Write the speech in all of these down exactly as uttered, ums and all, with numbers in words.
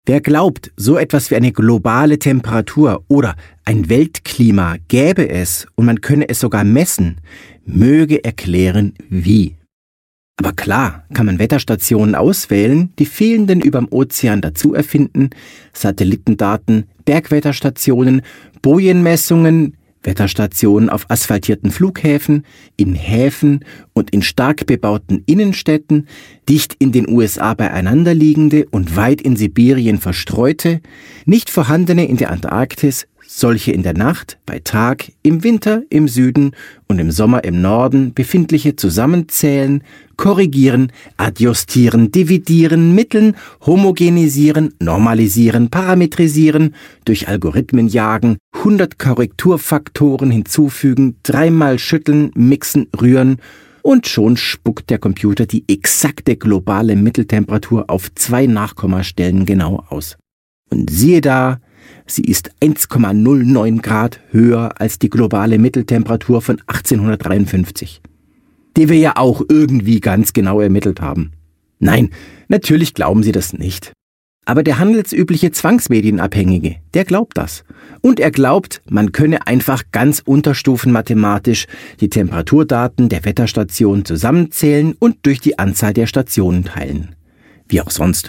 Wer glaubt, so etwas wie eine globale Temperatur oder ein Weltklima gäbe es und man könne es sogar messen, möge erklären, wie. Aber klar kann man Wetterstationen auswählen, die fehlenden überm Ozean dazu erfinden, Satellitendaten, Bergwetterstationen, Bojenmessungen, Wetterstationen auf asphaltierten Flughäfen, in Häfen und in stark bebauten Innenstädten, dicht in den U S A beieinander liegende und weit in Sibirien verstreute, nicht vorhandene in der Antarktis, solche in der Nacht, bei Tag, im Winter, im Süden und im Sommer im Norden befindliche zusammenzählen, korrigieren, adjustieren, dividieren, mitteln, homogenisieren, normalisieren, parametrisieren, durch Algorithmen jagen, hundert Korrekturfaktoren hinzufügen, dreimal schütteln, mixen, rühren und schon spuckt der Computer die exakte globale Mitteltemperatur auf zwei Nachkommastellen genau aus. Und siehe da, sie ist eins Komma null neun Grad höher als die globale Mitteltemperatur von achtzehnhundertdreiundfünfzig, die wir ja auch irgendwie ganz genau ermittelt haben. Nein, natürlich glauben Sie das nicht. Aber der handelsübliche Zwangsmedienabhängige, der glaubt das. Und er glaubt, man könne einfach ganz unterstufenmathematisch die Temperaturdaten der Wetterstation zusammenzählen und durch die Anzahl der Stationen teilen. Wie auch sonst.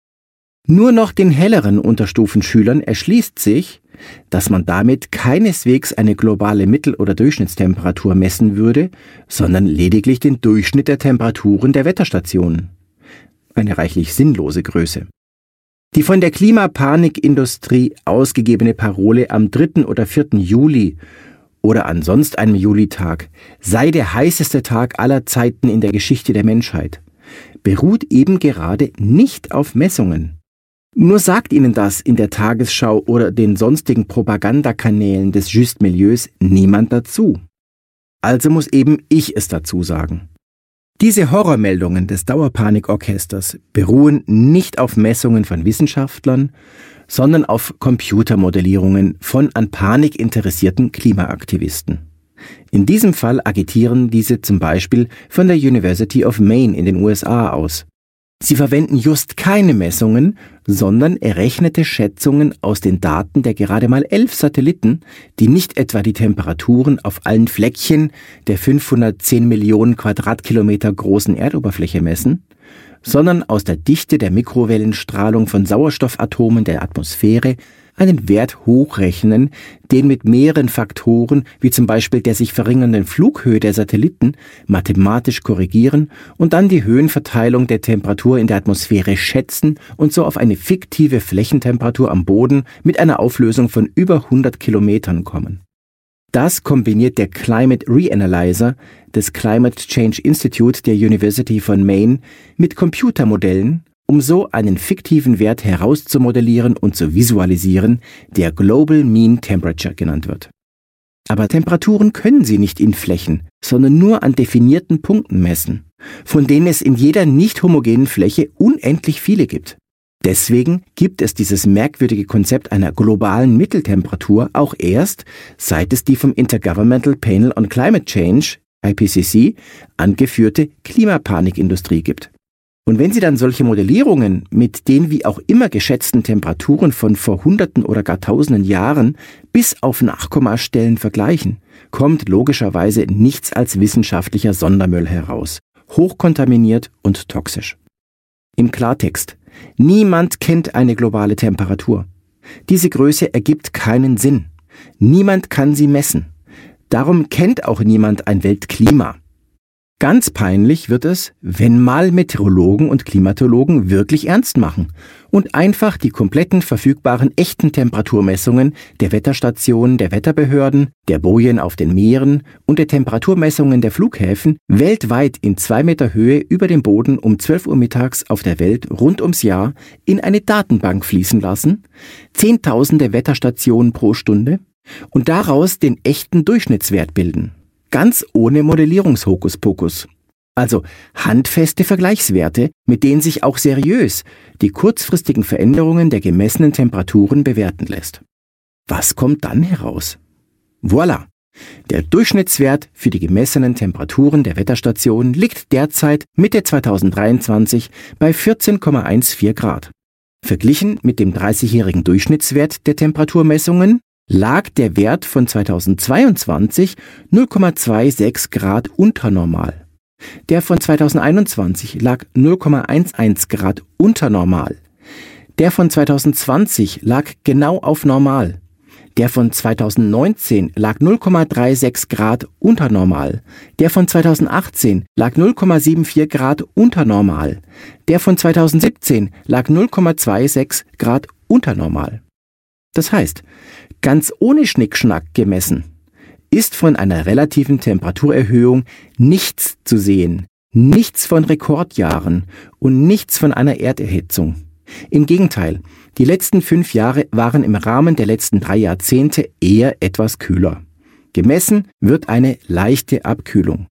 Nur noch den helleren Unterstufenschülern erschließt sich, dass man damit keineswegs eine globale Mittel- oder Durchschnittstemperatur messen würde, sondern lediglich den Durchschnitt der Temperaturen der Wetterstationen. Eine reichlich sinnlose Größe. Die von der Klimapanikindustrie ausgegebene Parole am dritten oder vierten Juli oder an sonst einem Julitag sei der heißeste Tag aller Zeiten in der Geschichte der Menschheit, beruht eben gerade nicht auf Messungen. Nur sagt Ihnen das in der Tagesschau oder den sonstigen Propagandakanälen des Juste Milieus niemand dazu. Also muss eben ich es dazu sagen. Diese Horrormeldungen des Dauerpanikorchesters beruhen nicht auf Messungen von Wissenschaftlern, sondern auf Computermodellierungen von an Panik interessierten Klimaaktivisten. In diesem Fall agitieren diese zum Beispiel von der University of Maine in den U S A aus. Sie verwenden just keine Messungen, sondern errechnete Schätzungen aus den Daten der gerade mal elf Satelliten, die nicht etwa die Temperaturen auf allen Fleckchen der fünfhundertzehn Millionen Quadratkilometer großen Erdoberfläche messen, sondern aus der Dichte der Mikrowellenstrahlung von Sauerstoffatomen der Atmosphäre einen Wert hochrechnen, den mit mehreren Faktoren, wie zum Beispiel der sich verringernden Flughöhe der Satelliten, mathematisch korrigieren und dann die Höhenverteilung der Temperatur in der Atmosphäre schätzen und so auf eine fiktive Flächentemperatur am Boden mit einer Auflösung von über hundert Kilometern kommen. Das kombiniert der Climate Reanalyzer des Climate Change Institute der University von Maine mit Computermodellen, um so einen fiktiven Wert herauszumodellieren und zu visualisieren, der Global Mean Temperature genannt wird. Aber Temperaturen können Sie nicht in Flächen, sondern nur an definierten Punkten messen, von denen es in jeder nicht homogenen Fläche unendlich viele gibt. Deswegen gibt es dieses merkwürdige Konzept einer globalen Mitteltemperatur auch erst, seit es die vom Intergovernmental Panel on Climate Change, I P C C, angeführte Klimapanikindustrie gibt. Und wenn Sie dann solche Modellierungen mit den wie auch immer geschätzten Temperaturen von vor Hunderten oder gar Tausenden Jahren bis auf Nachkommastellen vergleichen, kommt logischerweise nichts als wissenschaftlicher Sondermüll heraus, hochkontaminiert und toxisch. Im Klartext: Niemand kennt eine globale Temperatur. Diese Größe ergibt keinen Sinn. Niemand kann sie messen. Darum kennt auch niemand ein Weltklima. Ganz peinlich wird es, wenn mal Meteorologen und Klimatologen wirklich ernst machen und einfach die kompletten verfügbaren echten Temperaturmessungen der Wetterstationen, der Wetterbehörden, der Bojen auf den Meeren und der Temperaturmessungen der Flughäfen weltweit in zwei Meter Höhe über dem Boden um zwölf Uhr mittags auf der Welt rund ums Jahr in eine Datenbank fließen lassen, zehntausende Wetterstationen pro Stunde, und daraus den echten Durchschnittswert bilden. Ganz ohne Modellierungshokuspokus. Also handfeste Vergleichswerte, mit denen sich auch seriös die kurzfristigen Veränderungen der gemessenen Temperaturen bewerten lässt. Was kommt dann heraus? Voilà! Der Durchschnittswert für die gemessenen Temperaturen der Wetterstation liegt derzeit Mitte zweitausenddreiundzwanzig bei vierzehn Komma vierzehn Grad. Verglichen mit dem dreißigjährigen Durchschnittswert der Temperaturmessungen lag der Wert von zweitausendzweiundzwanzig null Komma sechsundzwanzig Grad unter normal. Der von zweitausendeinundzwanzig lag null Komma elf Grad unter normal. Der von zweitausendzwanzig lag genau auf normal. Der von zweitausendneunzehn lag null Komma sechsunddreißig Grad unter normal. Der von zweitausendachtzehn lag null Komma vierundsiebzig Grad unter normal. Der von zweitausendsiebzehn lag null Komma sechsundzwanzig Grad unter normal. Das heißt, ganz ohne Schnickschnack gemessen, ist von einer relativen Temperaturerhöhung nichts zu sehen, nichts von Rekordjahren und nichts von einer Erderhitzung. Im Gegenteil, die letzten fünf Jahre waren im Rahmen der letzten drei Jahrzehnte eher etwas kühler. Gemessen wird eine leichte Abkühlung.